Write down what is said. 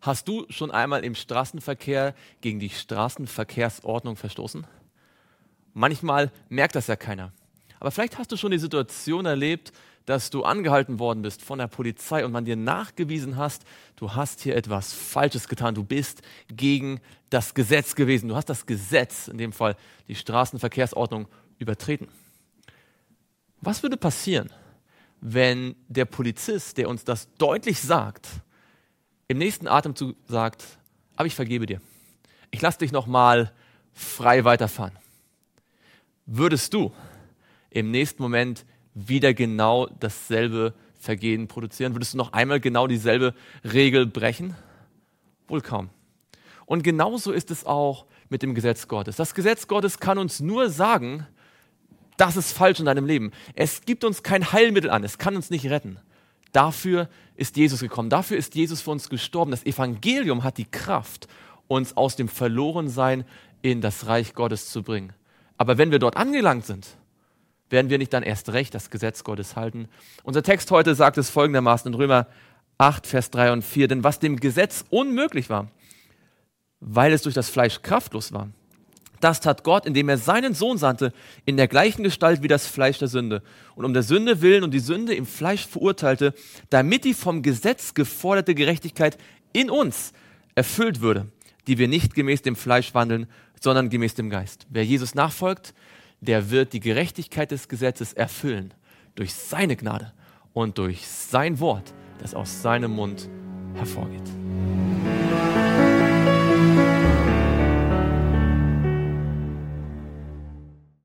Hast du schon einmal im Straßenverkehr gegen die Straßenverkehrsordnung verstoßen? Manchmal merkt das ja keiner. Aber vielleicht hast du schon die Situation erlebt, dass du angehalten worden bist von der Polizei und man dir nachgewiesen hast, du hast hier etwas Falsches getan, du bist gegen das Gesetz gewesen, du hast das Gesetz, in dem Fall die Straßenverkehrsordnung, übertreten. Was würde passieren, wenn der Polizist, der uns das deutlich sagt, im nächsten Atemzug sagt, aber ich vergebe dir, ich lasse dich nochmal frei weiterfahren? Würdest du im nächsten Moment wieder genau dasselbe Vergehen produzieren? Würdest du noch einmal genau dieselbe Regel brechen? Wohl kaum. Und genauso ist es auch mit dem Gesetz Gottes. Das Gesetz Gottes kann uns nur sagen, das ist falsch in deinem Leben. Es gibt uns kein Heilmittel an, es kann uns nicht retten. Dafür ist Jesus gekommen, dafür ist Jesus für uns gestorben. Das Evangelium hat die Kraft, uns aus dem Verlorensein in das Reich Gottes zu bringen. Aber wenn wir dort angelangt sind, werden wir nicht dann erst recht das Gesetz Gottes halten? Unser Text heute sagt es folgendermaßen in Römer 8, Vers 3 und 4, denn was dem Gesetz unmöglich war, weil es durch das Fleisch kraftlos war, das tat Gott, indem er seinen Sohn sandte, in der gleichen Gestalt wie das Fleisch der Sünde. Und um der Sünde willen und die Sünde im Fleisch verurteilte, damit die vom Gesetz geforderte Gerechtigkeit in uns erfüllt würde, die wir nicht gemäß dem Fleisch wandeln, sondern gemäß dem Geist. Wer Jesus nachfolgt, der wird die Gerechtigkeit des Gesetzes erfüllen durch seine Gnade und durch sein Wort, das aus seinem Mund hervorgeht.